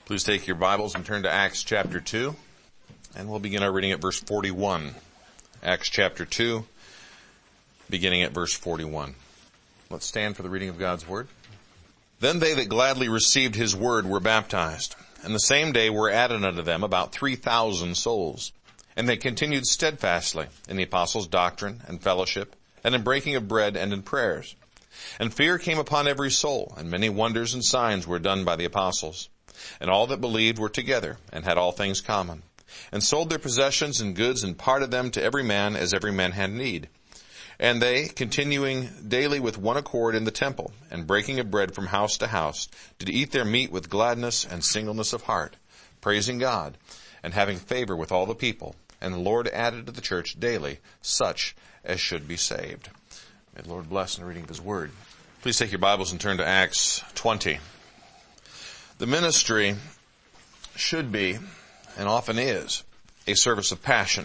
Please take your Bibles and turn to Acts chapter 2, and we'll begin our reading at verse 41. Acts chapter 2, beginning at verse 41. Let's stand for the reading of God's Word. Then they that gladly received his word were baptized, and the same day were added unto them about 3,000 souls. And they continued steadfastly in the apostles' doctrine and fellowship, and in breaking of bread and in prayers. And fear came upon every soul, and many wonders and signs were done by the apostles. And all that believed were together, and had all things common, and sold their possessions and goods, and parted them to every man as every man had need. And they, continuing daily with one accord in the temple, and breaking of bread from house to house, did eat their meat with gladness and singleness of heart, praising God, and having favor with all the people. And the Lord added to the church daily such as should be saved. May the Lord bless in the reading of his word. Please take your Bibles and turn to Acts 20. The ministry should be, and often is, a service of passion.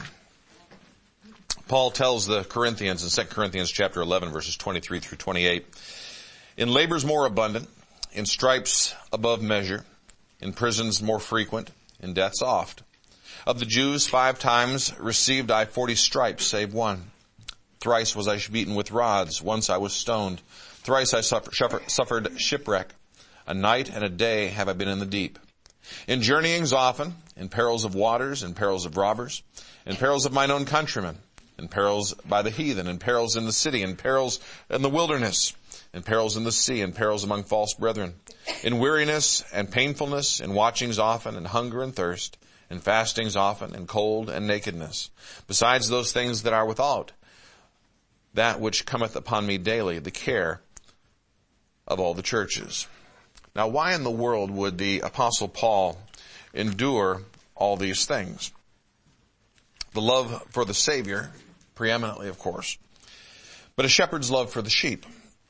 Paul tells the Corinthians in 2 Corinthians chapter 11, verses 23 through 28, in labors more abundant, in stripes above measure, in prisons more frequent, in deaths oft. Of the Jews 5 times received I 40 stripes, save one. Thrice was I beaten with rods, once I was stoned. Thrice I suffered shipwreck. A night and a day have I been in the deep. In journeyings often, in perils of waters, in perils of robbers, in perils of mine own countrymen, in perils by the heathen, in perils in the city, in perils in the wilderness, in perils in the sea, in perils among false brethren, in weariness and painfulness, in watchings often, in hunger and thirst, in fastings often, in cold and nakedness. Besides those things that are without, that which cometh upon me daily, the care of all the churches. Now, why in the world would the Apostle Paul endure all these things? The love for the Savior, preeminently, of course, but a shepherd's love for the sheep.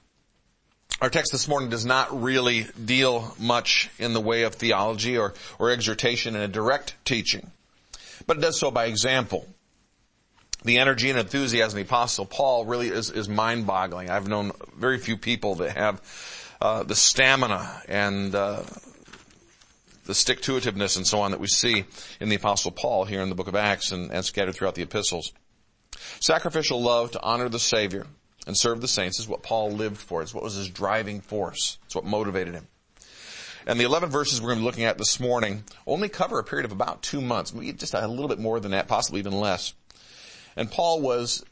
Our text this morning does not really deal much in the way of theology or exhortation in a direct teaching, but it does so by example. The energy and enthusiasm of the Apostle Paul really is mind-boggling. I've known very few people that have the stamina and the stick-to-itiveness and so on that we see in the Apostle Paul here in the book of Acts and scattered throughout the epistles. Sacrificial love to honor the Savior and serve the saints is what Paul lived for. It's what was his driving force. It's what motivated him. And the 11 verses we're going to be looking at this morning only cover a period of about 2 months, maybe just a little bit more than that, possibly even less. And Paul was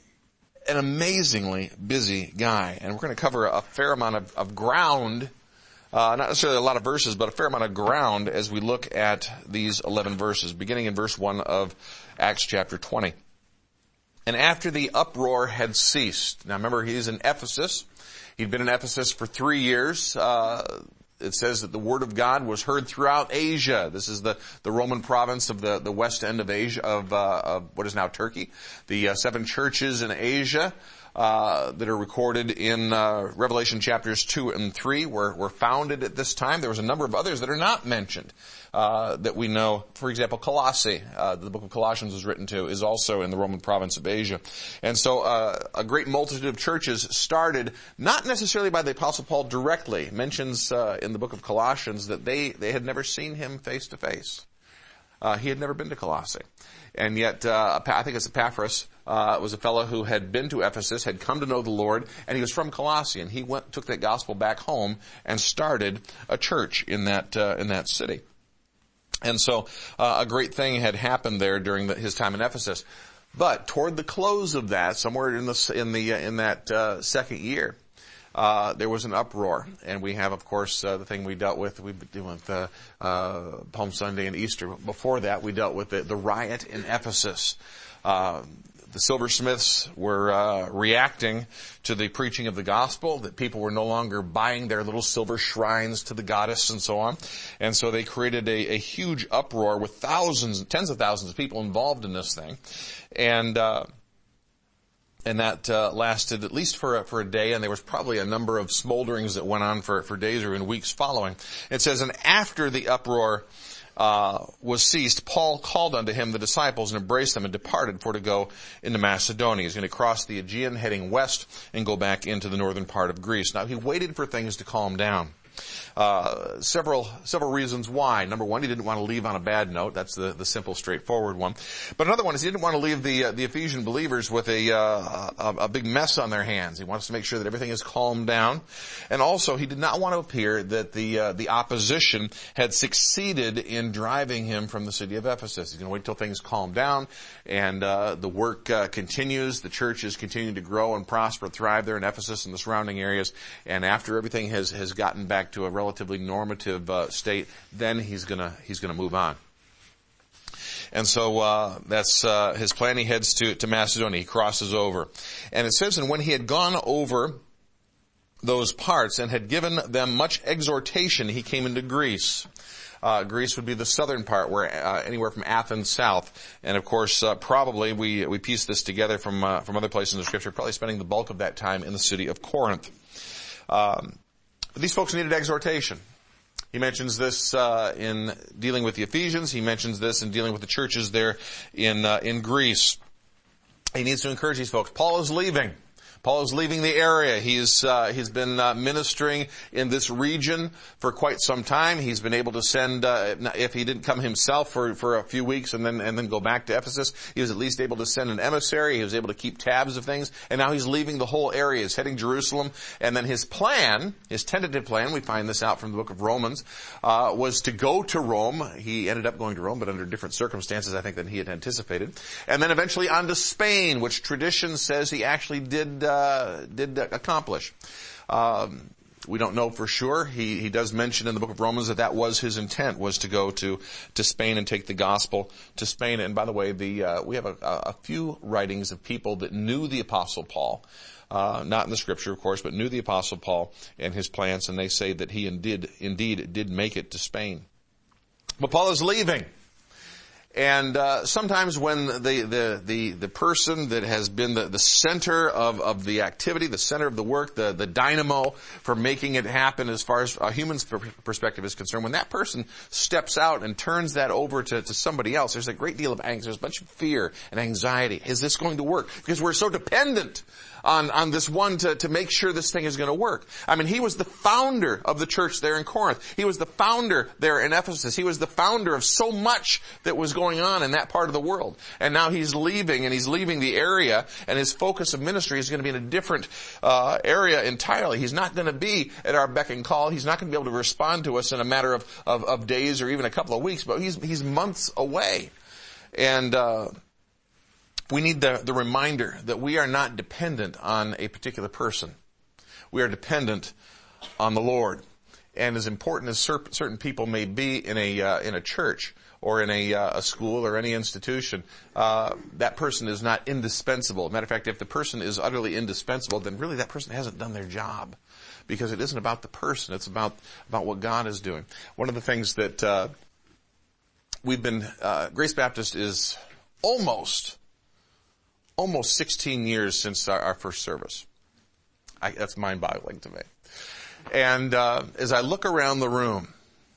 an amazingly busy guy. And we're going to cover a fair amount of ground, not necessarily a lot of verses, but a fair amount of ground as we look at these 11 verses, beginning in verse 1 of Acts chapter 20. And after the uproar had ceased, now remember he's in Ephesus. He'd been in Ephesus for 3 years. It says that the word of God was heard throughout Asia. This is the Roman province of the west end of Asia, of what is now Turkey. The 7 churches in Asia that are recorded in Revelation chapters 2 and 3 were founded at this time. There was a number of others that are not mentioned that we know. For example, Colossae, the book of Colossians was written to, is also in the Roman province of Asia. And so a great multitude of churches started, not necessarily by the Apostle Paul directly. It mentions in the book of Colossians that they had never seen him face to face. He had never been to Colossae. And yet, I think it's Epaphras, was a fellow who had been to Ephesus, had come to know the Lord, and he was from Colossae, and he took that gospel back home and started a church in that city. And so, a great thing had happened there during his time in Ephesus. But toward the close of that, somewhere in that second year, there was an uproar, and we have, of course, the thing we dealt with. We've been dealing with Palm Sunday and Easter. Before that, we dealt with the riot in Ephesus. The silversmiths were reacting to the preaching of the gospel, that people were no longer buying their little silver shrines to the goddess and so on. And so they created a huge uproar with thousands, tens of thousands of people involved in this thing. And that lasted at least for a day, and there was probably a number of smolderings that went on for days or in weeks following. It says, and after the uproar was ceased, Paul called unto him the disciples and embraced them and departed for to go into Macedonia. He's going to cross the Aegean heading west and go back into the northern part of Greece. Now he waited for things to calm down. Several reasons why. Number one, he didn't want to leave on a bad note. That's the simple, straightforward one. But another one is he didn't want to leave the Ephesian believers with a big mess on their hands. He wants to make sure that everything is calmed down. And also, he did not want to appear that the opposition had succeeded in driving him from the city of Ephesus. He's going to wait till things calm down and the work continues. The church is continuing to grow and prosper, thrive there in Ephesus and the surrounding areas. And after everything has gotten back to a relatively normative state, then he's gonna move on. And so that's his plan. He heads to Macedonia. He crosses over, and it says, and when he had gone over those parts and had given them much exhortation, he came into Greece. Greece would be the southern part, where anywhere from Athens south, and of course, probably we piece this together from other places in the Scripture. Probably spending the bulk of that time in the city of Corinth. These folks needed exhortation. He mentions this in dealing with the Ephesians. He mentions this in dealing with the churches there in Greece. He needs to encourage these folks. Paul is leaving. Paul is leaving the area. He's been ministering in this region for quite some time. He's been able to send, if he didn't come himself for a few weeks and then go back to Ephesus, he was at least able to send an emissary. He was able to keep tabs of things. And now he's leaving the whole area. He's heading Jerusalem. And then his plan, his tentative plan, we find this out from the book of Romans, was to go to Rome. He ended up going to Rome, but under different circumstances, I think, than he had anticipated. And then eventually on to Spain, which tradition says he actually did accomplish. We don't know for sure. He does mention in the book of Romans that was his intent, was to go to Spain and take the gospel to Spain. And by the way, we have a few writings of people that knew the Apostle Paul, not in the Scripture, of course, but knew the Apostle Paul and his plans, and they say that he indeed did make it to Spain. But Paul is leaving. And sometimes when the person that has been the center of the activity, the center of the work, the dynamo for making it happen as far as a human's perspective is concerned, when that person steps out and turns that over to somebody else, there's a great deal of angst. There's a bunch of fear and anxiety. Is this going to work? Because we're so dependent on this one to make sure this thing is going to work. I mean, he was the founder of the church there in Corinth. He was the founder there in Ephesus. He was the founder of so much that was going on in that part of the world. And now he's leaving, and he's leaving the area, and his focus of ministry is going to be in a different area entirely. He's not going to be at our beck and call. He's not going to be able to respond to us in a matter of days or even a couple of weeks, but he's months away. And we need the reminder that we are not dependent on a particular person. We are dependent on the Lord. And as important as certain people may be in a church or in a school or any institution, that person is not indispensable. Matter of fact, if the person is utterly indispensable, then really that person hasn't done their job, because it isn't about the person. It's about what God is doing. One of the things that Grace Baptist is almost 16 years since our first service. That's mind-boggling to me. And as I look around the room,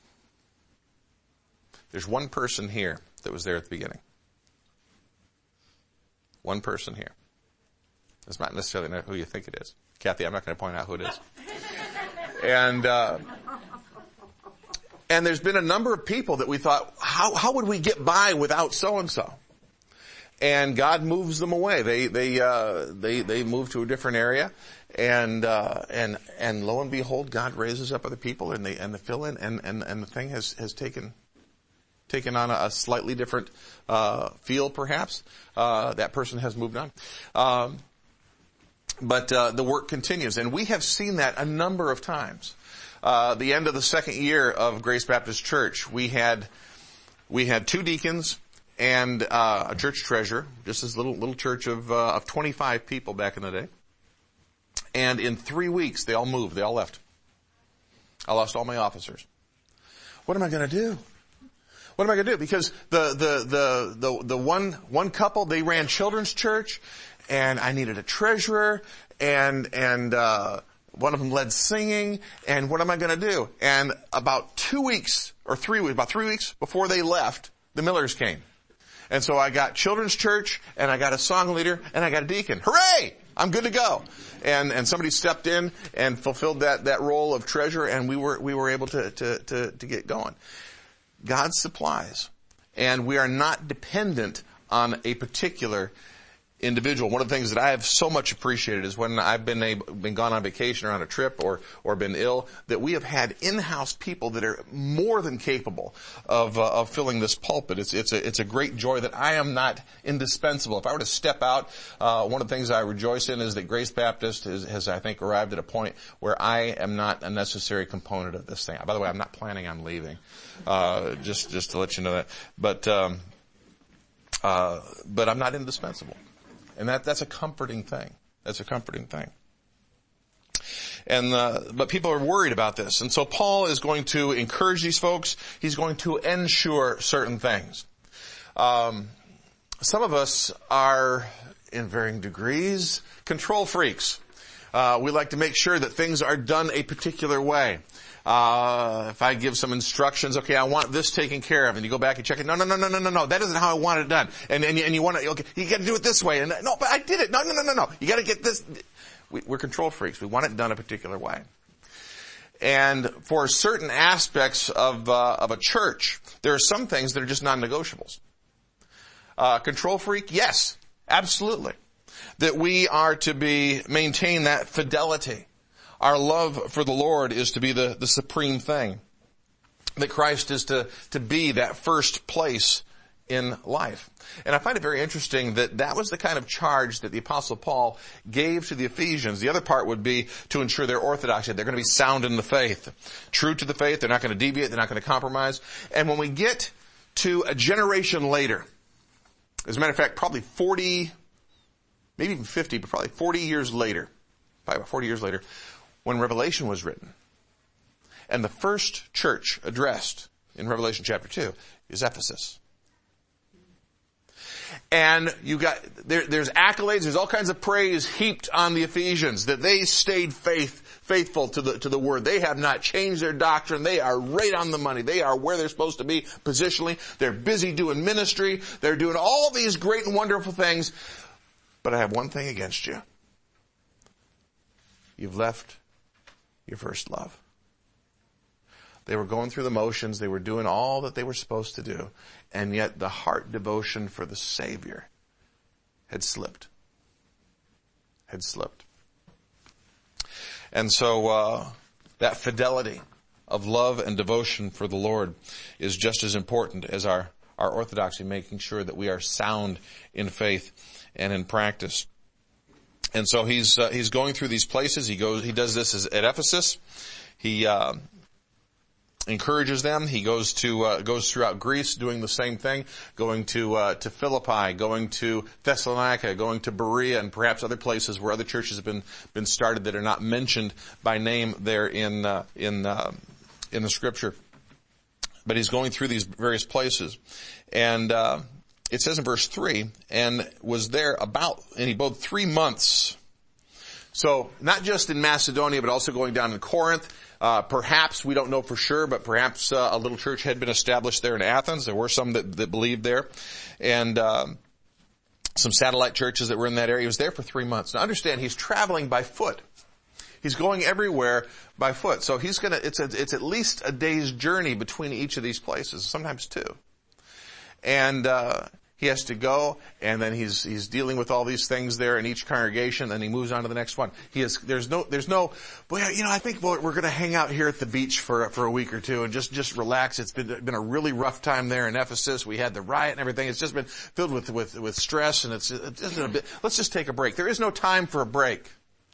there's one person here that was there at the beginning. One person here. That's not necessarily who you think it is. Kathy, I'm not going to point out who it is. And there's been a number of people that we thought, how would we get by without so-and-so? And God moves them away. They move to a different area, and lo and behold, God raises up other people, and they fill in, and the thing has taken on a slightly different feel, perhaps. That person has moved on, but the work continues, and we have seen that a number of times. The end of the second year of Grace Baptist Church, we had 2 deacons and a church treasurer, just this little church of 25 people back in the day. And in 3 weeks, they all moved. They all left. I lost all my officers. What am I going to do? What am I going to do? Because the one couple, they ran children's church, and I needed a treasurer, and one of them led singing, and what am I going to do? And about 2 weeks, or 3 weeks, about 3 weeks before they left, the Millers came. And so I got children's church, and I got a song leader, and I got a deacon. Hooray! I'm good to go. And somebody stepped in and fulfilled that role of treasurer, and we were able to get going. God supplies. And we are not dependent on a particular individual. One of the things that I have so much appreciated is when I've been gone on vacation or on a trip or been ill, that we have had in-house people that are more than capable of filling this pulpit. It's a great joy that I am not indispensable. If I were to step out, one of the things I rejoice in is that Grace Baptist has I think arrived at a point where I am not a necessary component of this thing. By the way, I'm not planning on leaving. Just to let you know that. But I'm not indispensable. And that's a comforting thing. That's a comforting thing. But people are worried about this. And so Paul is going to encourage these folks. He's going to ensure certain things. Some of us are, in varying degrees, control freaks. We like to make sure that things are done a particular way. If I give some instructions, okay, I want this taken care of, and you go back and check it. No, that isn't how I want it done. And you want to, okay, you got to do it this way. And no, but I did it. No. You got to get this. We're control freaks. We want it done a particular way. And for certain aspects of a church, there are some things that are just non-negotiables. Control freak, yes, absolutely. That we are to maintain that fidelity. Our love for the Lord is to be the supreme thing. That Christ is to be that first place in life. And I find it very interesting that was the kind of charge that the Apostle Paul gave to the Ephesians. The other part would be to ensure their orthodoxy. They're going to be sound in the faith. True to the faith. They're not going to deviate. They're not going to compromise. And when we get to a generation later, as a matter of fact, probably 40, maybe even 50, but probably 40 years later, probably about 40 years later, when Revelation was written. And the first church addressed in Revelation chapter 2 is Ephesus. And you got, there's accolades, there's all kinds of praise heaped on the Ephesians, that they stayed faithful to the word. They have not changed their doctrine. They are right on the money. They are where they're supposed to be positionally. They're busy doing ministry. They're doing all these great and wonderful things. But I have one thing against you. You've left your first love. They were going through the motions. They were doing all that they were supposed to do. And yet the heart devotion for the Savior had slipped. And so that fidelity of love and devotion for the Lord is just as important as our orthodoxy, making sure that we are sound in faith and in practice. And so he's going through these places. He does this at Ephesus. He encourages them. He goes throughout Greece doing the same thing, going to Philippi, going to Thessalonica, going to Berea, and perhaps other places where other churches have been started that are not mentioned by name there in the scripture. But he's going through these various places. And it says in verse 3, and was there and he abode 3 months. So not just in Macedonia, but also going down in Corinth. Perhaps, we don't know for sure, but perhaps a little church had been established there in Athens. There were some that believed there. And some satellite churches that were in that area. He was there for 3 months. Now understand, he's traveling by foot. He's going everywhere by foot. So it's at least a day's journey between each of these places, sometimes 2. And he has to go, and then he's dealing with all these things there in each congregation, and he moves on to the next one. There's no, well, I think we're going to hang out here at the beach for a week or 2 and just relax. It's been a really rough time there in Ephesus. We had the riot and everything. It's just been filled with stress, and it's just been a bit, let's just take a break. There is no time for a break.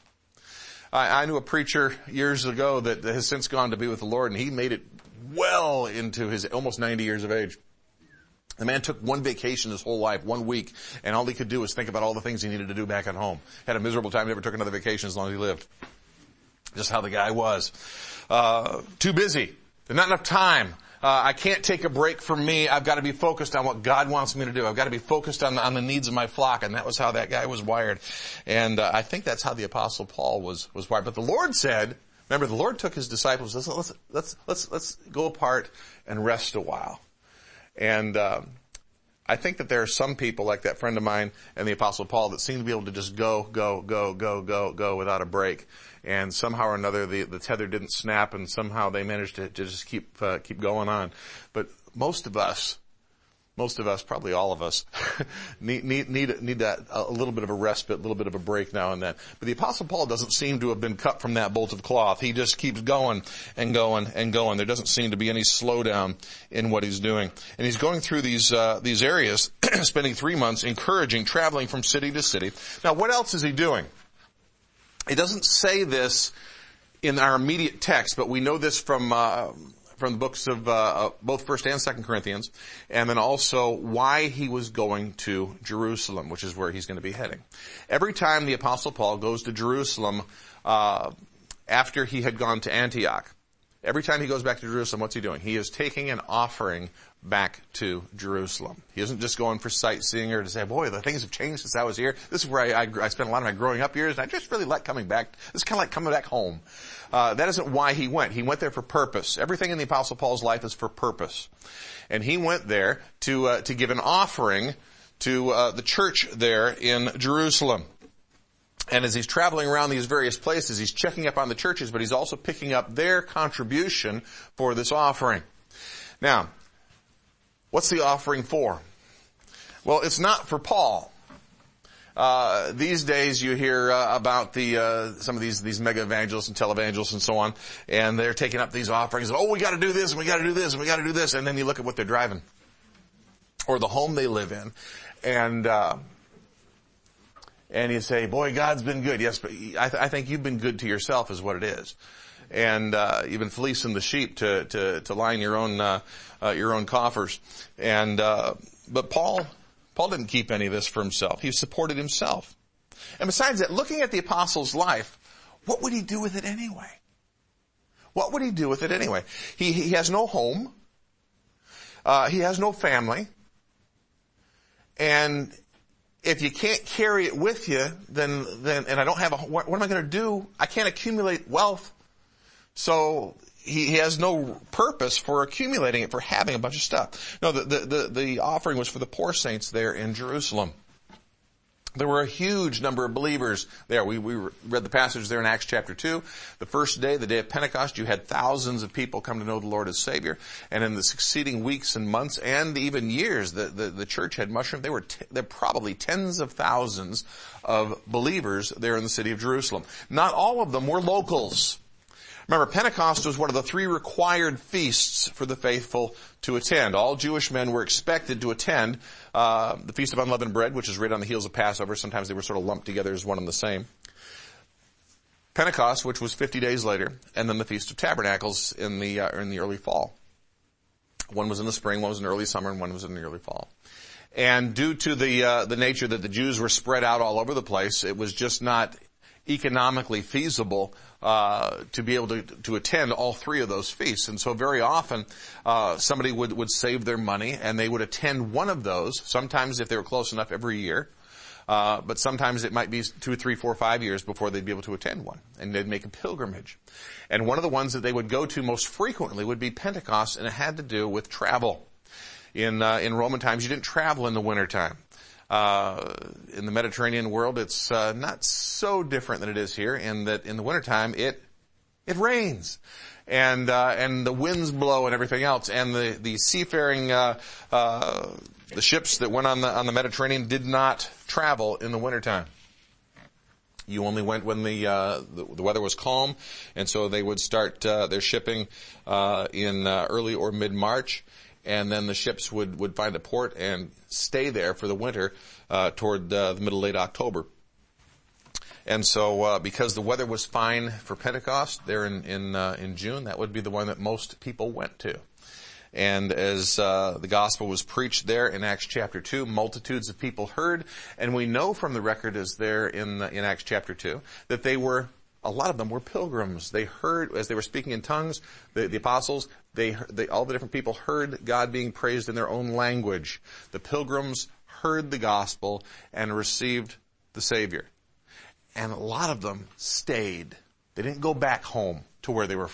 I knew a preacher years ago that has since gone to be with the Lord, and he made it well into his almost 90 years of age. The man took one vacation his whole life, 1 week, and all he could do was think about all the things he needed to do back at home. Had a miserable time, never took another vacation as long as he lived. Just how the guy was. Too busy. There's not enough time. I can't take a break from me. I've got to be focused on what God wants me to do. I've got to be focused on the needs of my flock, and that was how that guy was wired. And I think that's how the Apostle Paul was wired. But the Lord said, remember, the Lord took his disciples, let's go apart and rest a while. And I think that there are some people like that friend of mine and the Apostle Paul that seem to be able to just go without a break. And somehow or another the tether didn't snap, and somehow they managed to just keep going on. But most of us, probably all of us, need that, a little bit of a respite, a little bit of a break now and then. But the Apostle Paul doesn't seem to have been cut from that bolt of cloth. He just keeps going and going and going. There doesn't seem to be any slowdown in what he's doing. And he's going through these areas, spending 3 months encouraging, traveling from city to city. Now, what else is he doing? It doesn't say this in our immediate text, but we know this from the books of both 1st and 2nd Corinthians, and then also why he was going to Jerusalem, which is where he's going to be heading. Every time the Apostle Paul goes to Jerusalem after he had gone to Antioch, every time he goes back to Jerusalem, what's he doing? He is taking an offering back to Jerusalem. He isn't just going for sightseeing or to say, boy, the things have changed since I was here. This is where I spent a lot of my growing up years, and I just really like coming back. It's kind of like coming back home. That isn't why he went. He went there for purpose. Everything in the Apostle Paul's life is for purpose. And he went there to give an offering to the church there in Jerusalem. And as he's traveling around these various places, he's checking up on the churches, but he's also picking up their contribution for this offering. Now, what's the offering for? Well, it's not for Paul. These days you hear about some of these mega evangelists and televangelists and so on, and they're taking up these offerings. Oh, we got to do this, and we got to do this, and we got to do this, and then you look at what they're driving, or the home they live in, and you say, boy, God's been good. Yes, but I think you've been good to yourself is what it is. And you've been fleecing the sheep to line your own coffers. And but Paul didn't keep any of this for himself. He supported himself. And besides that, looking at the apostle's life, what would he do with it anyway? What would he do with it anyway? He has no home. He has no family. And if you can't carry it with you, then and I don't have what am I going to do? I can't accumulate wealth. So he has no purpose for accumulating it, for having a bunch of stuff. No, the offering was for the poor saints there in Jerusalem. There were a huge number of believers there. We read the passage there in Acts chapter 2. The first day, the day of Pentecost, you had thousands of people come to know the Lord as Savior. And in the succeeding weeks and months and even years, the church had mushroomed. There were probably tens of thousands of believers there in the city of Jerusalem. Not all of them were locals. Remember, Pentecost was one of the 3 required feasts for the faithful to attend. All Jewish men were expected to attend the Feast of Unleavened Bread, which is right on the heels of Passover. Sometimes they were sort of lumped together as one and the same. Pentecost, which was 50 days later, and then the Feast of Tabernacles in the early fall. One was in the spring, one was in early summer, and one was in the early fall. And due to the nature that the Jews were spread out all over the place, it was just not economically feasible to be able to attend all 3 of those feasts. And so very often somebody would save their money and they would attend one of those, sometimes if they were close enough every year, but sometimes it might be 2, 3, 4, 5 years before they'd be able to attend one. And they'd make a pilgrimage. And one of the ones that they would go to most frequently would be Pentecost, and it had to do with travel. In Roman times, you didn't travel in the wintertime. In the Mediterranean world, it's not so different than it is here, in that in the wintertime it rains, and the winds blow and everything else, and the seafaring the ships that went on the Mediterranean did not travel in the wintertime. You only went when the weather was calm, and so they would start their shipping in early or mid-March. And then the ships would find a port and stay there for the winter toward the middle, late October. And so because the weather was fine for Pentecost there in June, that would be the one that most people went to. And as the gospel was preached there in Acts chapter 2, multitudes of people heard. And we know from the record as there in Acts chapter 2 that a lot of them were pilgrims. They heard, as they were speaking in tongues, the apostles, all the different people heard God being praised in their own language. The pilgrims heard the gospel and received the Savior. And a lot of them stayed. They didn't go back home to where they were from.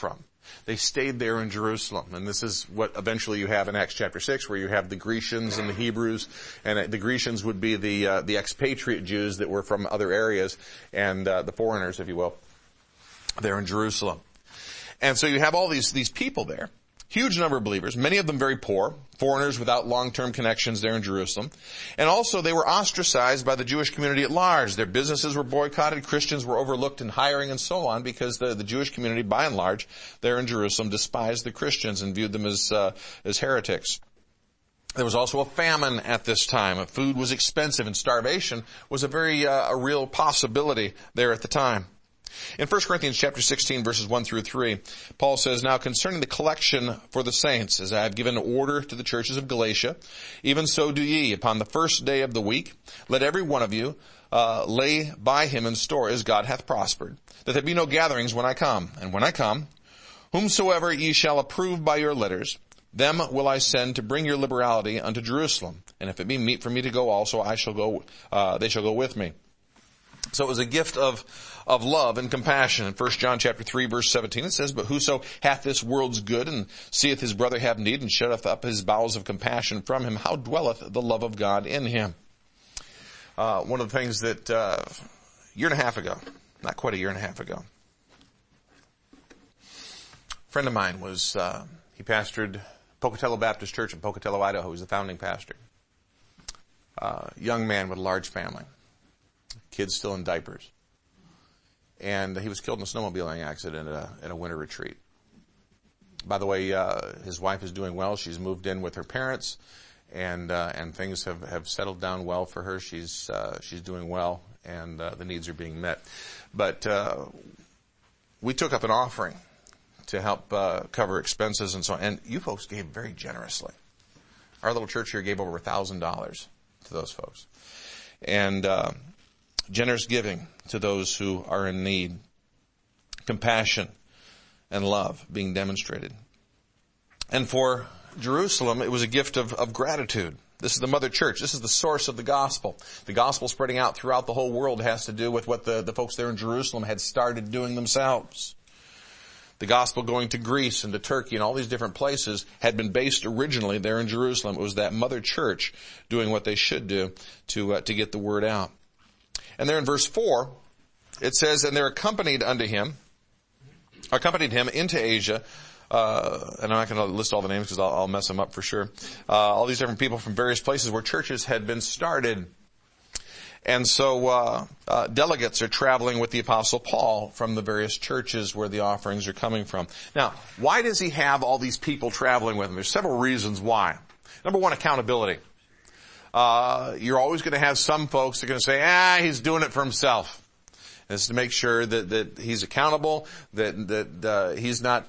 They stayed there in Jerusalem. And this is what eventually you have in Acts chapter 6, where you have the Grecians and the Hebrews. And the Grecians would be the expatriate Jews that were from other areas, and the foreigners, if you will, there in Jerusalem. And so you have all these people there. Huge number of believers, many of them very poor, foreigners without long-term connections there in Jerusalem. And also they were ostracized by the Jewish community at large. Their businesses were boycotted, Christians were overlooked in hiring and so on, because the Jewish community, by and large, there in Jerusalem, despised the Christians and viewed them as heretics. There was also a famine at this time. Food was expensive, and starvation was a real possibility there at the time. In 1 Corinthians chapter 16, verses 1 through 3, Paul says, "Now concerning the collection for the saints, as I have given order to the churches of Galatia, even so do ye. Upon the first day of the week, let every one of you lay by him in store as God hath prospered, that there be no gatherings when I come. And when I come, whomsoever ye shall approve by your letters, them will I send to bring your liberality unto Jerusalem. And if it be meet for me to go also, I shall go. They shall go with me." So it was a gift of love and compassion. In 1 John chapter 3, verse 17, it says, "But whoso hath this world's good, and seeth his brother have need, and shutteth up his bowels of compassion from him, how dwelleth the love of God in him?" One of the things that a year and a half ago, not quite a year and a half ago, a friend of mine was, he pastored Pocatello Baptist Church in Pocatello, Idaho. He was the founding pastor. Young man with a large family. Kids still in diapers. And he was killed in a snowmobiling accident at a winter retreat. By the way, his wife is doing well. She's moved in with her parents, and things have settled down well for her. She's doing well, and the needs are being met. But we took up an offering to help cover expenses and so on. And you folks gave very generously. Our little church here gave over $1,000 to those folks. And generous giving to those who are in need. Compassion and love being demonstrated. And for Jerusalem, it was a gift of gratitude. This is the mother church. This is the source of the gospel. The gospel spreading out throughout the whole world has to do with what the folks there in Jerusalem had started doing themselves. The gospel going to Greece and to Turkey and all these different places had been based originally there in Jerusalem. It was that mother church doing what they should do to get the word out. And there in verse 4, it says, "And there accompanied him into Asia," and I'm not going to list all the names because I'll mess them up for sure, all these different people from various places where churches had been started. And so delegates are traveling with the Apostle Paul from the various churches where the offerings are coming from. Now, why does he have all these people traveling with him? There's several reasons why. Number one, accountability. You're always going to have some folks that are going to say, he's doing it for himself. And it's to make sure that he's accountable, that he's not,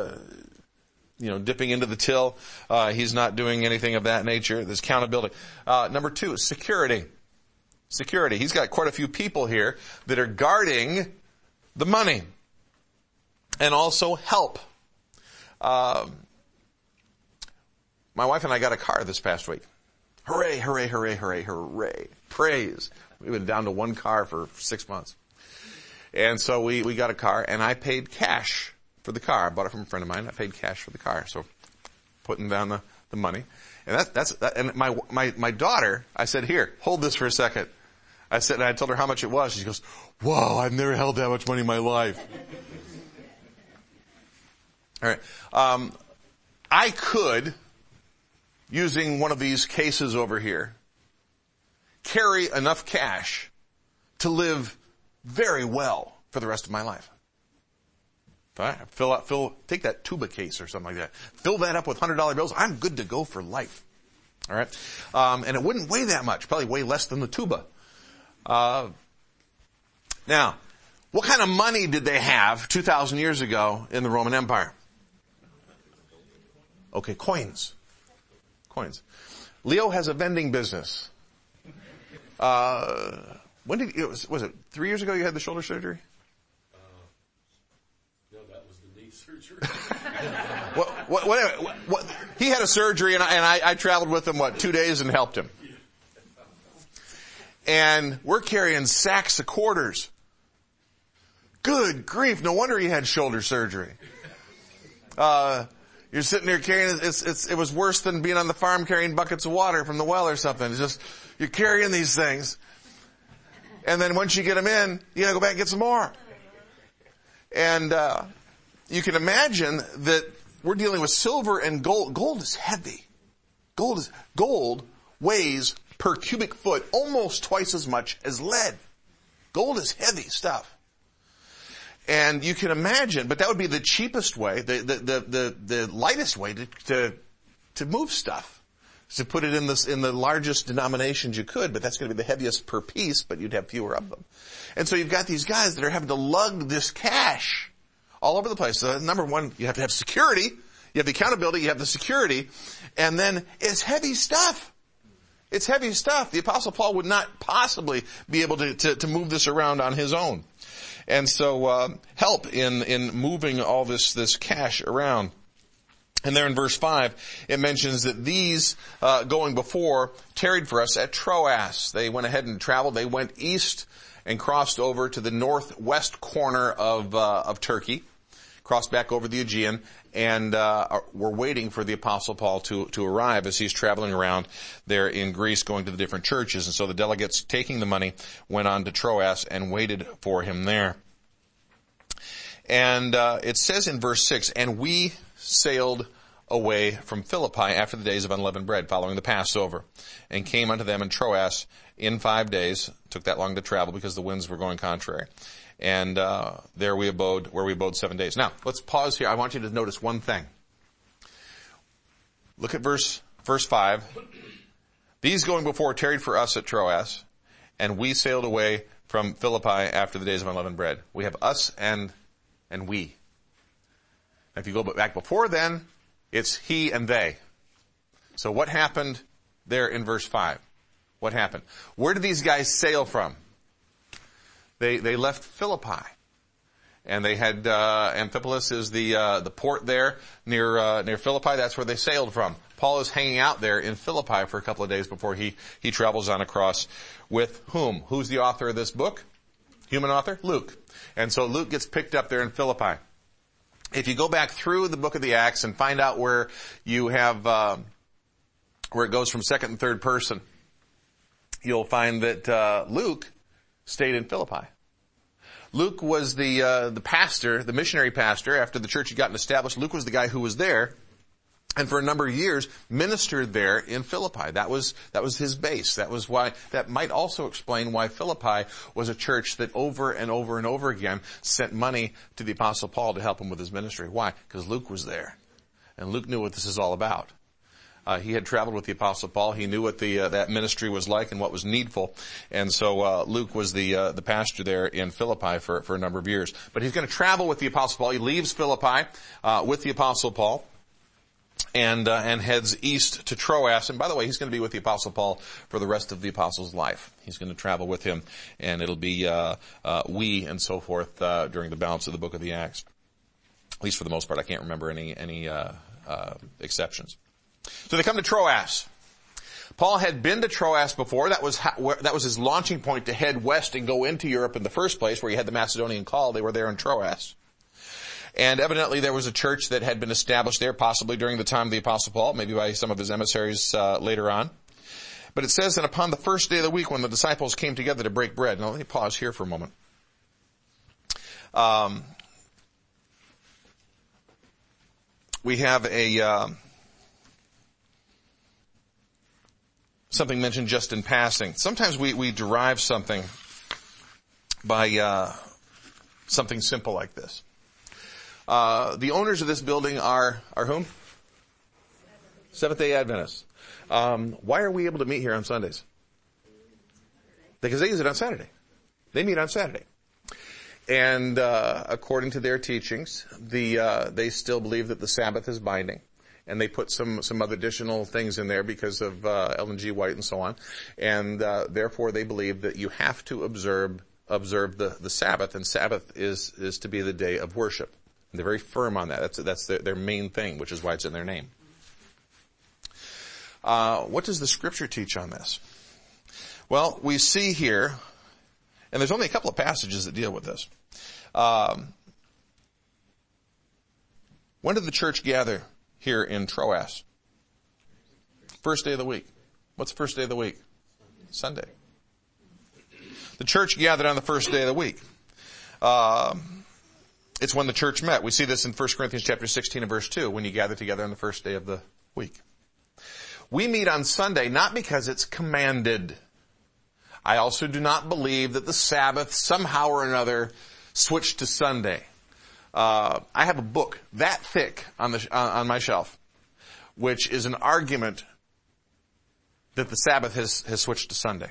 dipping into the till. He's not doing anything of that nature. There's accountability. Number two, security. Security. He's got quite a few people here that are guarding the money. And also help. My wife and I got a car this past week. Hooray, hooray, hooray, hooray, hooray. Praise. We've been down to one car for 6 months. And so we got a car, and I paid cash for the car. I bought it from a friend of mine. I paid cash for the car. So putting down the money. And and my daughter, I said, "Here, hold this for a second." I told her how much it was. She goes, "Whoa, I've never held that much money in my life." All right. I could, using one of these cases over here, carry enough cash to live very well for the rest of my life. Fine. Take that tuba case or something like that. Fill that up with $100 bills. I'm good to go for life. All right. And it wouldn't weigh that much. Probably weigh less than the tuba. Now, what kind of money did they have 2,000 years ago in the Roman Empire? Okay, coins. Leo has a vending business. Was it 3 years ago you had the shoulder surgery? No, that was the knee surgery. He had a surgery and I traveled with him, 2 days and helped him. And we're carrying sacks of quarters. Good grief, no wonder he had shoulder surgery. You're sitting there carrying, it was worse than being on the farm carrying buckets of water from the well or something. It's just, you're carrying these things. And then once you get them in, you gotta go back and get some more. And, you can imagine that we're dealing with silver and gold. Gold is heavy. Gold weighs per cubic foot almost twice as much as lead. Gold is heavy stuff. And you can imagine, but that would be the cheapest way, the lightest way to move stuff. To put it in the largest denominations you could, but that's going to be the heaviest per piece, but you'd have fewer of them. And so you've got these guys that are having to lug this cash all over the place. So number one, you have to have security. You have the accountability, you have the security, and then it's heavy stuff. It's heavy stuff. The Apostle Paul would not possibly be able to move this around on his own. And so, help in moving all this cash around. And there in verse 5, it mentions that these, going before, tarried for us at Troas. They went ahead and traveled. They went east and crossed over to the northwest corner of Turkey, crossed back over the Aegean, and were waiting for the Apostle Paul to arrive as he's traveling around there in Greece, going to the different churches. And so the delegates, taking the money, went on to Troas and waited for him there. And it says in verse 6, and we sailed away from Philippi after the days of unleavened bread, following the Passover, and came unto them in Troas in 5 days. Took that long to travel because the winds were going contrary. And there we abode, where we abode 7 days. Now, let's pause here. I want you to notice one thing. Look at verse 5. These going before tarried for us at Troas, and we sailed away from Philippi after the days of unleavened bread. We have us and we. If you go back before then, it's he and they. So what happened there in verse 5? What happened? Where did these guys sail from? They left Philippi. And they had, Amphipolis is the port there near Philippi. That's where they sailed from. Paul is hanging out there in Philippi for a couple of days before he travels on across with whom? Who's the author of this book? Human author? Luke. And so Luke gets picked up there in Philippi. If you go back through the book of the Acts and find out where you have, where it goes from second and third person, you'll find that, Luke stayed in Philippi. Luke was the pastor, the missionary pastor, after the church had gotten established. Luke was the guy who was there, and for a number of years ministered there in Philippi. That was his base. That might also explain why Philippi was a church that over and over and over again sent money to the Apostle Paul to help him with his ministry. Why? Because Luke was there. And Luke knew what this is all about. He had traveled with the Apostle Paul. He knew what that ministry was like and what was needful. And so, Luke was the pastor there in Philippi for a number of years. But he's going to travel with the Apostle Paul. He leaves Philippi, with the Apostle Paul and heads east to Troas. And by the way, he's going to be with the Apostle Paul for the rest of the Apostle's life. He's going to travel with him, and it'll be, we and so forth, during the balance of the book of the Acts. At least for the most part. I can't remember any exceptions. So they come to Troas. Paul had been to Troas before. That was his launching point to head west and go into Europe in the first place, where he had the Macedonian call. They were there in Troas. And evidently there was a church that had been established there, possibly during the time of the Apostle Paul, maybe by some of his emissaries later on. But it says that upon the first day of the week when the disciples came together to break bread. Now let me pause here for a moment. We have something mentioned just in passing. Sometimes we derive something by something simple like this. The owners of this building are whom? Seventh-day Adventists. Why are we able to meet here on Sundays? Because they use it on Saturday. They meet on Saturday. And according to their teachings, they still believe that the Sabbath is binding. And they put some other additional things in there because of Ellen G. White and so on. And therefore they believe that you have to observe the Sabbath, and Sabbath is to be the day of worship. And they're very firm on that. That's their main thing, which is why it's in their name. What does the Scripture teach on this? Well, we see here, and there's only a couple of passages that deal with this. When did the church gather here in Troas? First day of the week. What's the first day of the week? Sunday. The church gathered on the first day of the week. It's when the church met. We see this in 1 Corinthians chapter 16 and verse 2, when you gather together on the first day of the week. We meet on Sunday not because it's commanded. I also do not believe that the Sabbath somehow or another switched to Sunday. I have a book that thick on my shelf, which is an argument that the Sabbath has switched to Sunday.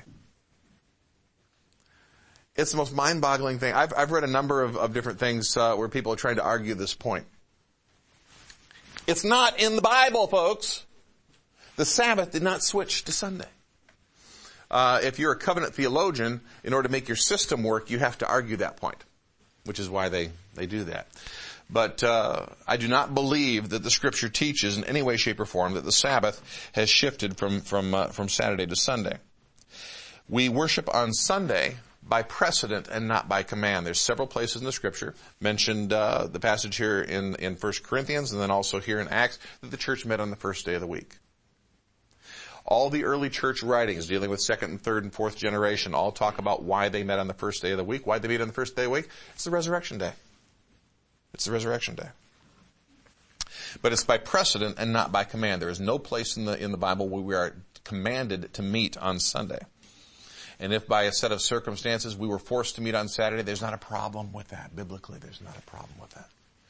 It's the most mind-boggling thing. I've read a number of different things where people are trying to argue this point. It's not in the Bible, folks. The Sabbath did not switch to Sunday. If you're a covenant theologian, in order to make your system work, you have to argue that point, which is why they do that. But I do not believe that the Scripture teaches in any way, shape, or form that the Sabbath has shifted from Saturday to Sunday. We worship on Sunday by precedent and not by command. There's several places in the Scripture, mentioned the passage here in 1 Corinthians and then also here in Acts, that the church met on the first day of the week. All the early church writings dealing with second and third and fourth generation all talk about why they met on the first day of the week. Why did they meet on the first day of the week? It's the resurrection day. It's the resurrection day. But it's by precedent and not by command. There is no place in the Bible where we are commanded to meet on Sunday. And if by a set of circumstances we were forced to meet on Saturday, there's not a problem with that. Biblically, there's not a problem with that.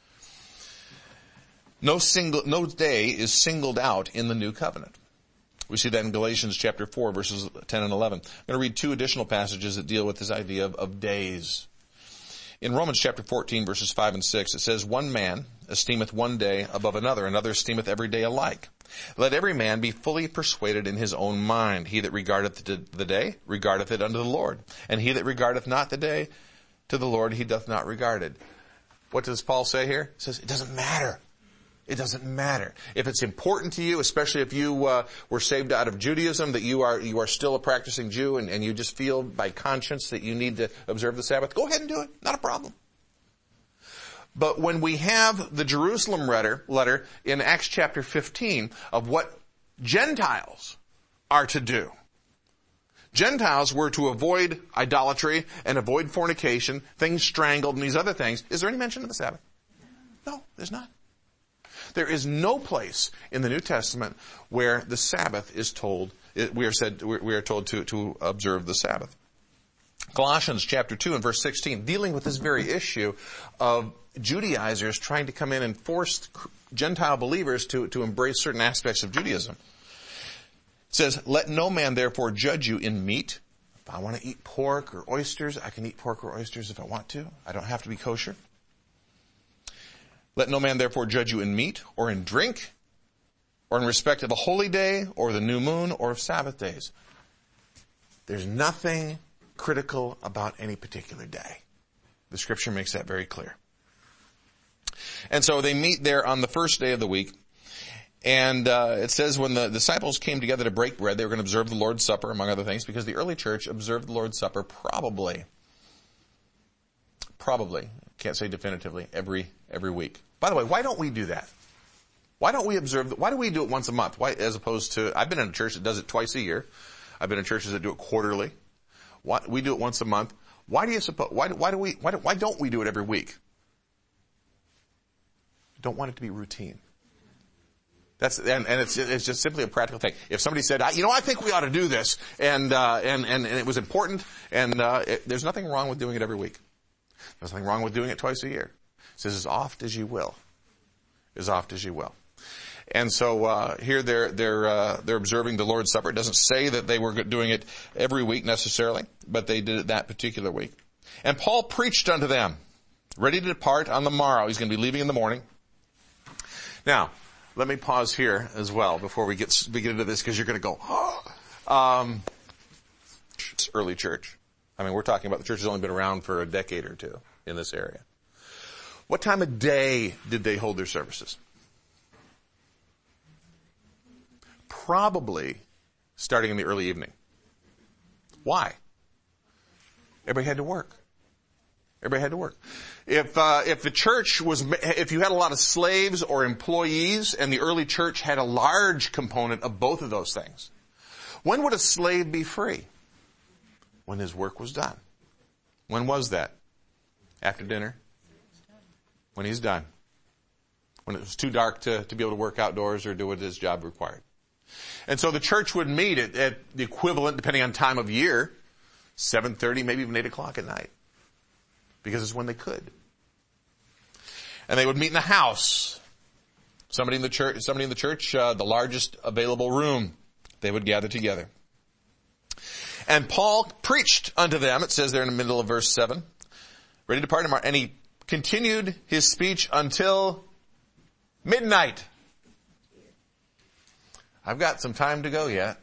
No day is singled out in the new covenant. We see that in Galatians chapter 4, verses 10 and 11. I'm going to read two additional passages that deal with this idea of days. In Romans chapter 14, verses 5 and 6, it says, "One man esteemeth one day above another, another esteemeth every day alike. Let every man be fully persuaded in his own mind. He that regardeth the day, regardeth it unto the Lord. And he that regardeth not the day to the Lord, he doth not regard it." What does Paul say here? He says, it doesn't matter. It doesn't matter. If it's important to you, especially if you were saved out of Judaism, that you are still a practicing Jew and you just feel by conscience that you need to observe the Sabbath, go ahead and do it. Not a problem. But when we have the Jerusalem letter in Acts chapter 15 of what Gentiles are to do, Gentiles were to avoid idolatry and avoid fornication, things strangled and these other things. Is there any mention of the Sabbath? No, there's not. There is no place in the New Testament where the Sabbath is told, we are told to observe the Sabbath. Colossians chapter 2 and verse 16, dealing with this very issue of Judaizers trying to come in and force Gentile believers to embrace certain aspects of Judaism. It says, "Let no man therefore judge you in meat." If I want to eat pork or oysters, I can eat pork or oysters if I want to. I don't have to be kosher. "Let no man therefore judge you in meat or in drink or in respect of a holy day or the new moon or of Sabbath days." There's nothing critical about any particular day. The Scripture makes that very clear. And so they meet there on the first day of the week. And it says when the disciples came together to break bread, they were going to observe the Lord's Supper, among other things, because the early church observed the Lord's Supper probably, can't say definitively, every week. By the way, why don't we do that? Why do we do it once a month? Why, as opposed to, I've been in a church that does it twice a year. I've been in churches that do it quarterly. We do it once a month. Why don't we do it every week? Don't want it to be routine. And it's just simply a practical thing. If somebody said, I think we ought to do this, and it was important, and there's nothing wrong with doing it every week. There's nothing wrong with doing it twice a year. It says as oft as you will. As oft as you will. And so here they're observing the Lord's Supper. It doesn't say that they were doing it every week necessarily, but they did it that particular week. And Paul preached unto them, ready to depart on the morrow. He's going to be leaving in the morning. Now, let me pause here as well before we get into this, because you're going to go, it's early church. I mean, we're talking about the church has only been around for a decade or two in this area. What time of day did they hold their services? Probably starting in the early evening. Why? Everybody had to work. Everybody had to work. If the church if you had a lot of slaves or employees, and the early church had a large component of both of those things, when would a slave be free? When his work was done. When was that? After dinner? When he's done. When it was too dark to be able to work outdoors or do what his job required. And so the church would meet at the equivalent, depending on time of year, 7:30, maybe even 8 o'clock at night. Because it's when they could. And they would meet in the house. Somebody in the church, the largest available room, they would gather together. And Paul preached unto them, it says there in the middle of verse 7, ready to depart tomorrow, and he continued his speech until midnight. I've got some time to go yet.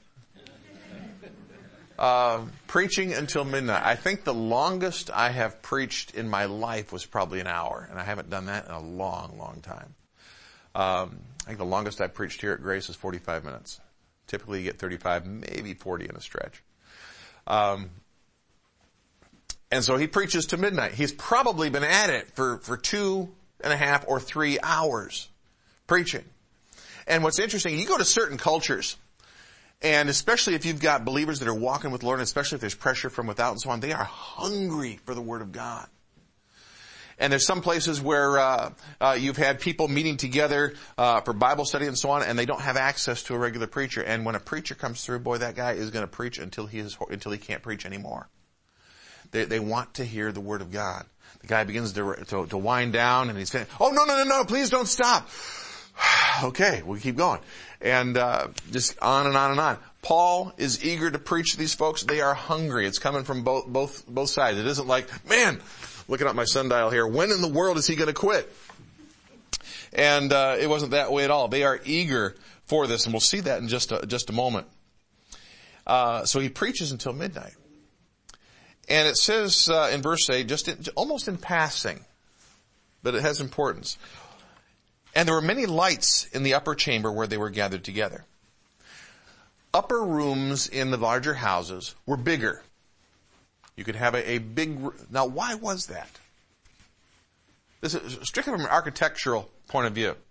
Preaching until midnight. I think the longest I have preached in my life was probably an hour, and I haven't done that in a long, long time. I think the longest I've preached here at Grace is 45 minutes. Typically you get 35, maybe 40 in a stretch. And so he preaches to midnight. He's probably been at it for 2.5 or 3 hours preaching. And what's interesting, you go to certain cultures, and especially if you've got believers that are walking with the Lord, and especially if there's pressure from without and so on, they are hungry for the Word of God. And there's some places where you've had people meeting together for Bible study and so on, and they don't have access to a regular preacher. And when a preacher comes through, boy, that guy is going to preach until he can't preach anymore. They want to hear the Word of God. The guy begins to wind down, and he's saying, "Oh, no, please don't stop." Okay, we'll keep going. And just on and on and on. Paul is eager to preach to these folks. They are hungry. It's coming from both sides. It isn't like, man, looking at my sundial here, when in the world is he going to quit? And it wasn't that way at all. They are eager for this, and we'll see that in just a moment. So he preaches until midnight. And it says in verse 8, almost in passing, but it has importance. And there were many lights in the upper chamber where they were gathered together. Upper rooms in the larger houses were bigger. You could have a big... Now, why was that? This is strictly from an architectural point of view.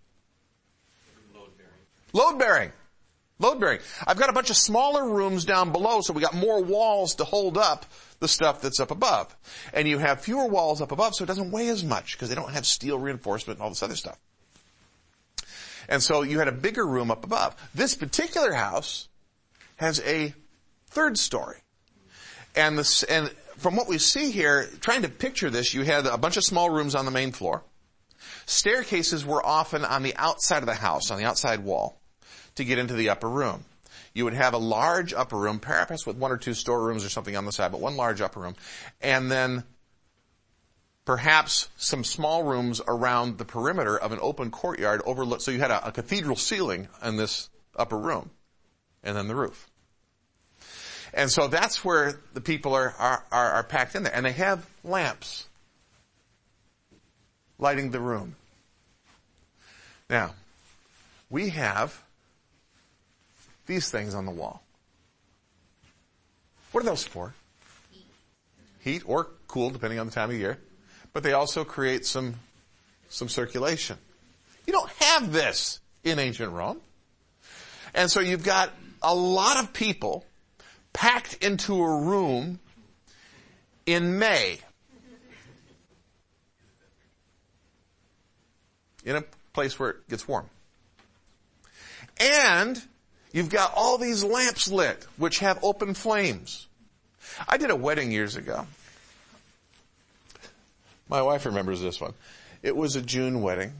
Load bearing. I've got a bunch of smaller rooms down below, so we got more walls to hold up the stuff that's up above. And you have fewer walls up above, so it doesn't weigh as much, because they don't have steel reinforcement and all this other stuff. And so you had a bigger room up above. This particular house has a third story. And from what we see here, trying to picture this, you had a bunch of small rooms on the main floor. Staircases were often on the outside of the house, on the outside wall, to get into the upper room. You would have a large upper room, perhaps with 1 or 2 storerooms or something on the side, but one large upper room. And then perhaps some small rooms around the perimeter of an open courtyard overlooked. So you had a cathedral ceiling in this upper room, and then the roof. And so that's where the people are packed in there. And they have lamps lighting the room. Now, we have these things on the wall. What are those for? Heat or cool, depending on the time of year. But they also create some circulation. You don't have this in ancient Rome. And so you've got a lot of people packed into a room in May. In a place where it gets warm. And you've got all these lamps lit, which have open flames. I did a wedding years ago. My wife remembers this one. It was a June wedding.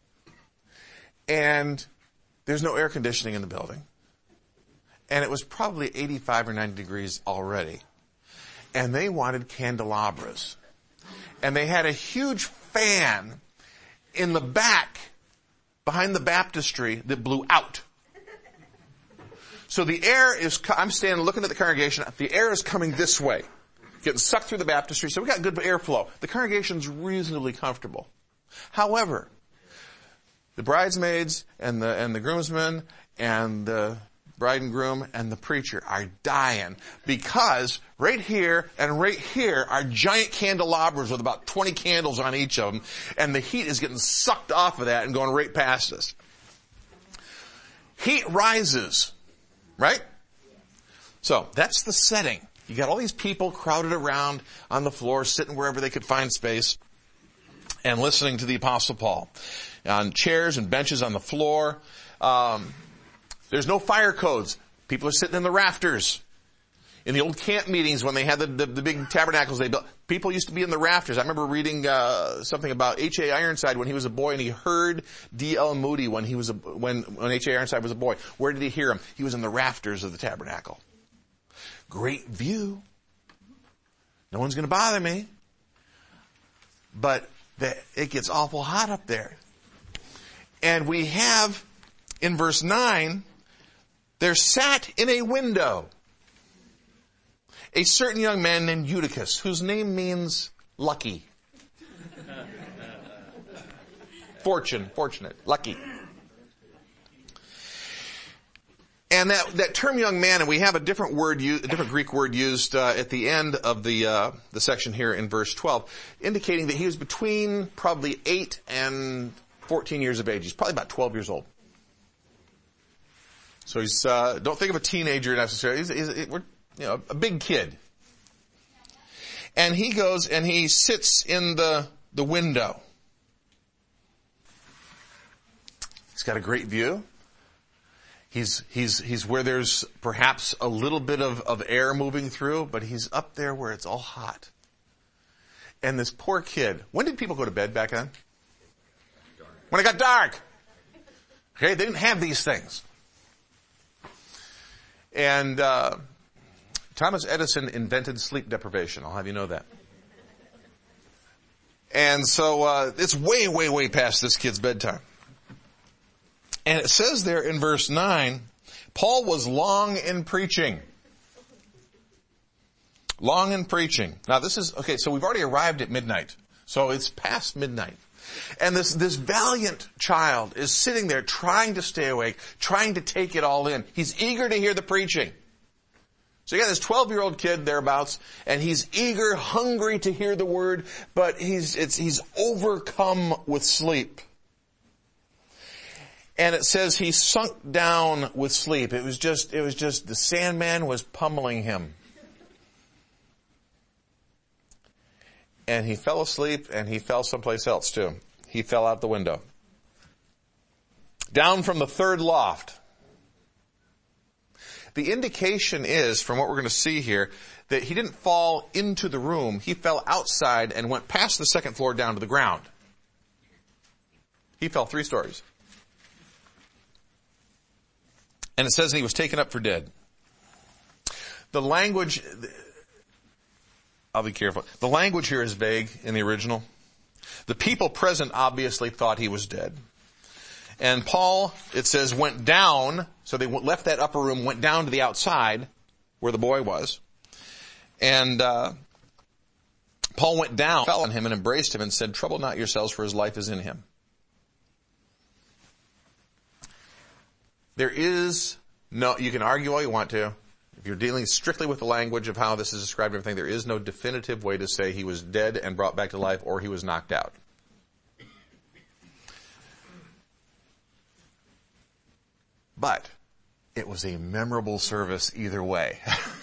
And there's no air conditioning in the building. And it was probably 85 or 90 degrees already. And they wanted candelabras. And they had a huge fan in the back behind the baptistry that blew out. So the air is, I'm standing looking at the congregation, the air is coming this way, getting sucked through the baptistry, so we got good airflow. The congregation's reasonably comfortable. However, the bridesmaids and the groomsmen and the bride and groom and the preacher are dying because right here and right here are giant candelabras with about 20 candles on each of them, and the heat is getting sucked off of that and going right past us. Heat rises, right? So that's the setting. You got all these people crowded around on the floor, sitting wherever they could find space, and listening to the Apostle Paul. On chairs and benches on the floor. There's no fire codes. People are sitting in the rafters. In the old camp meetings when they had the big tabernacles they built, people used to be in the rafters. I remember reading something about H.A. Ironside when he was a boy, and he heard D.L. Moody when H.A. Ironside was a boy. Where did he hear him? He was in the rafters of the tabernacle. Great view. No one's going to bother me. But it gets awful hot up there. And we have, in verse 9, there sat in a window a certain young man named Eutychus, whose name means lucky. Fortunate, lucky. And that term young man, and we have a different Greek word used at the end of the section here in verse 12, indicating that he was between probably 8 and 14 years of age. He's probably about 12 years old. So he's, don't think of a teenager necessarily. He's a big kid. And he goes and he sits in the window. He's got a great view. He's where there's perhaps a little bit of air moving through, but he's up there where it's all hot. And this poor kid, when did people go to bed back then? When it got dark. Okay, they didn't have these things. And Thomas Edison invented sleep deprivation. I'll have you know that. And so it's way, way, way past this kid's bedtime. And it says there in verse 9, Paul was long in preaching. Long in preaching. Now this is, okay, so we've already arrived at midnight. So it's past midnight. And this valiant child is sitting there trying to stay awake, trying to take it all in. He's eager to hear the preaching. So you got this 12-year-old kid thereabouts, and he's eager, hungry to hear the word, but he's overcome with sleep. And it says he sunk down with sleep. It was just the Sandman was pummeling him. And he fell asleep, and he fell someplace else too. He fell out the window. Down from the third loft. The indication is, from what we're going to see here, that he didn't fall into the room. He fell outside and went past the second floor down to the ground. He fell 3 stories. And it says he was taken up for dead. The language, I'll be careful. The language here is vague in the original. The people present obviously thought he was dead. And Paul, it says, went down, so they left that upper room, went down to the outside where the boy was. And Paul went down, fell on him and embraced him and said, "Trouble not yourselves, for his life is in him." There is no, you can argue all you want to. If you're dealing strictly with the language of how this is described and everything, there is no definitive way to say he was dead and brought back to life or he was knocked out. But it was a memorable service either way.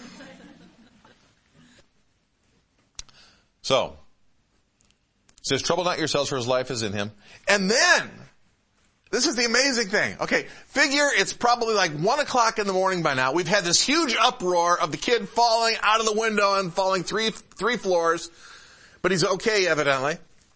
So, it says, "Trouble not yourselves, for his life is in him." And then, this is the amazing thing. Okay, figure it's probably like 1 o'clock in the morning by now. We've had this huge uproar of the kid falling out of the window and falling three floors. But he's okay, evidently.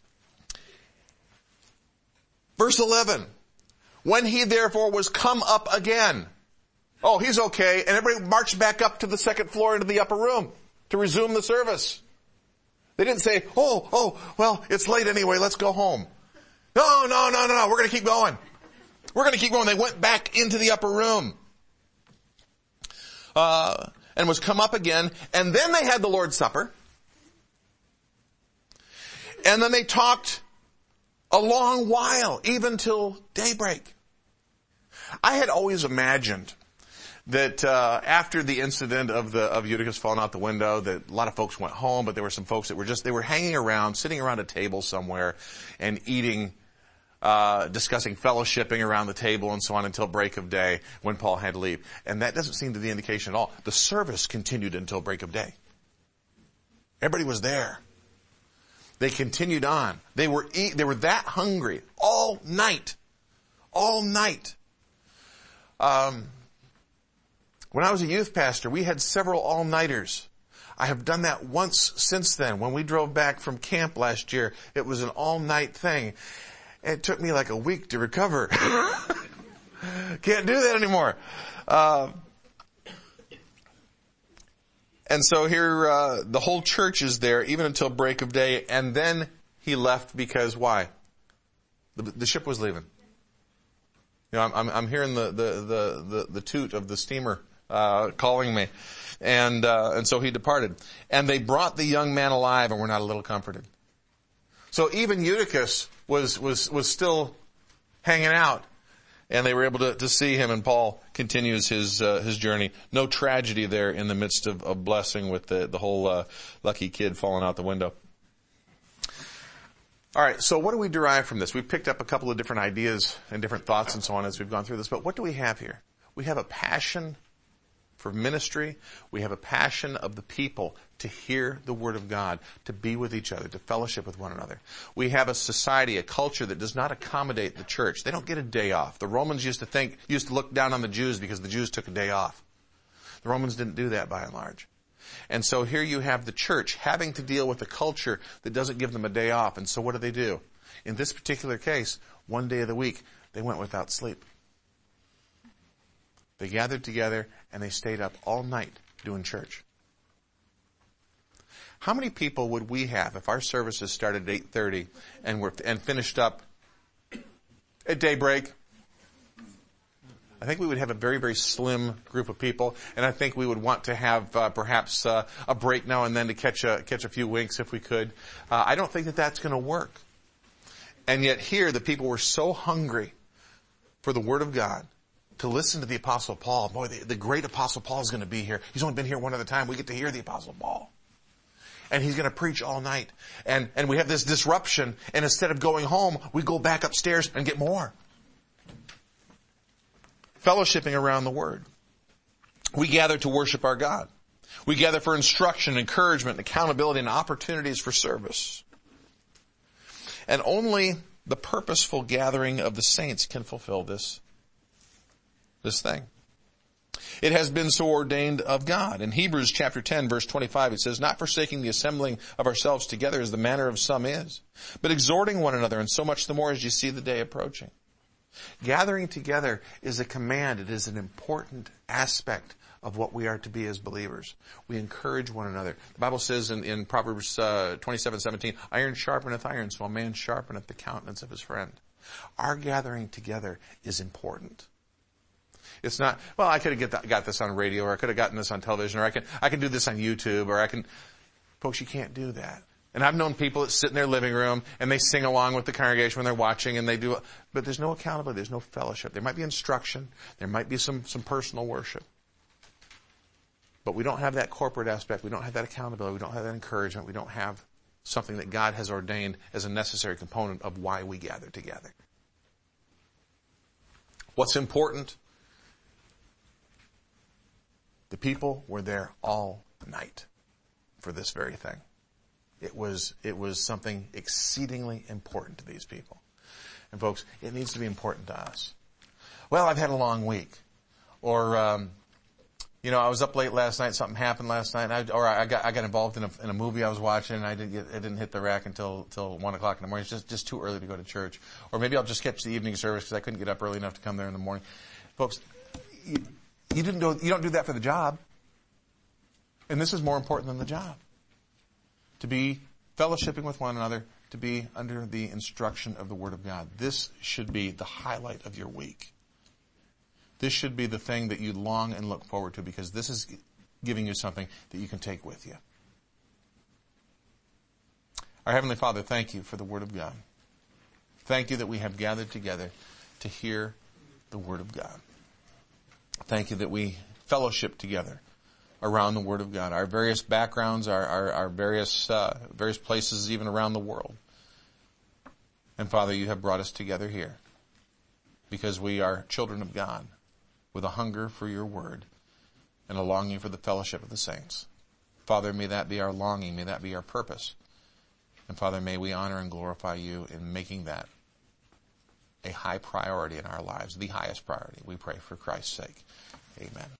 Verse 11. When he therefore was come up again. Oh, he's okay. And everybody marched back up to the second floor into the upper room to resume the service. They didn't say, well, it's late anyway, let's go home. No, we're going to keep going. We're going to keep going. They went back into the upper room. And was come up again. And then they had the Lord's Supper. And then they talked a long while, even till daybreak. I had always imagined that after the incident of Eutychus falling out the window, that a lot of folks went home, but there were some folks that they were hanging around, sitting around a table somewhere and eating, discussing fellowshipping around the table and so on until break of day when Paul had to leave. And that doesn't seem to be the indication at all. The service continued until break of day. Everybody was there. They continued on. They were that hungry all night. All night. When I was a youth pastor, we had several all-nighters. I have done that once since then. When we drove back from camp last year, it was an all-night thing. It took me like a week to recover. Can't do that anymore. And so here, the whole church is there even until break of day, and then he left because why? The ship was leaving. You know, I'm hearing the toot of the steamer calling me, and so he departed. And they brought the young man alive, and were not a little comforted. So even Eutychus was still hanging out, and they were able to see him. And Paul continues his journey. No tragedy there in the midst of blessing with the whole lucky kid falling out the window. All right, so what do we derive from this? We've picked up a couple of different ideas and different thoughts and so on as we've gone through this, but what do we have here? We have a passion for ministry. We have a passion of the people to hear the Word of God, to be with each other, to fellowship with one another. We have a society, a culture that does not accommodate the church. They don't get a day off. The Romans used to look down on the Jews because the Jews took a day off. The Romans didn't do that by and large. And so here you have the church having to deal with a culture that doesn't give them a day off. And so what do? In this particular case, one day of the week, they went without sleep. They gathered together and they stayed up all night doing church. How many people would we have if our services started at 8:30 and finished up at daybreak? I think we would have a very, very slim group of people, and I think we would want to have perhaps a break now and then to catch a few winks if we could. I don't think that that's going to work. And yet here, the people were so hungry for the Word of God to listen to the Apostle Paul. Boy, the great Apostle Paul is going to be here. He's only been here one other time. We get to hear the Apostle Paul. And he's going to preach all night. And we have this disruption, and instead of going home, we go back upstairs and get more. Fellowshipping around the Word. We gather to worship our God. We gather for instruction, encouragement, accountability, and opportunities for service. And only the purposeful gathering of the saints can fulfill this thing. It has been so ordained of God. In Hebrews chapter 10, verse 25, it says, "Not forsaking the assembling of ourselves together as the manner of some is, but exhorting one another, and so much the more as you see the day approaching." Gathering together is a command. It is an important aspect of what we are to be as believers. We encourage one another. The Bible says in Proverbs 27:17, "Iron sharpeneth iron, so a man sharpeneth the countenance of his friend." Our gathering together is important. It's not, well, I could have got this on radio, or I could have gotten this on television, or I can do this on YouTube, or folks, you can't do that. And I've known people that sit in their living room and they sing along with the congregation when they're watching, and but there's no accountability, there's no fellowship. There might be instruction, there might be some personal worship. But we don't have that corporate aspect, we don't have that accountability, we don't have that encouragement, we don't have something that God has ordained as a necessary component of why we gather together. What's important? The people were there all night for this very thing. It was something exceedingly important to these people. And folks, it needs to be important to us. Well, I've had a long week. Or, I was up late last night, something happened last night, I got involved in a movie I was watching, and it didn't hit the rack until 1 o'clock in the morning. It's just too early to go to church. Or maybe I'll just catch the evening service because I couldn't get up early enough to come there in the morning. Folks, you don't do that for the job. And this is more important than the job. To be fellowshipping with one another, to be under the instruction of the Word of God. This should be the highlight of your week. This should be the thing that you long and look forward to, because this is giving you something that you can take with you. Our Heavenly Father, thank you for the Word of God. Thank you that we have gathered together to hear the Word of God. Thank you that we fellowship together around the Word of God. Our various backgrounds, our various places even around the world. And Father, you have brought us together here because we are children of God with a hunger for your Word and a longing for the fellowship of the saints. Father, may that be our longing. May that be our purpose. And Father, may we honor and glorify you in making that a high priority in our lives, the highest priority. We pray for Christ's sake. Amen.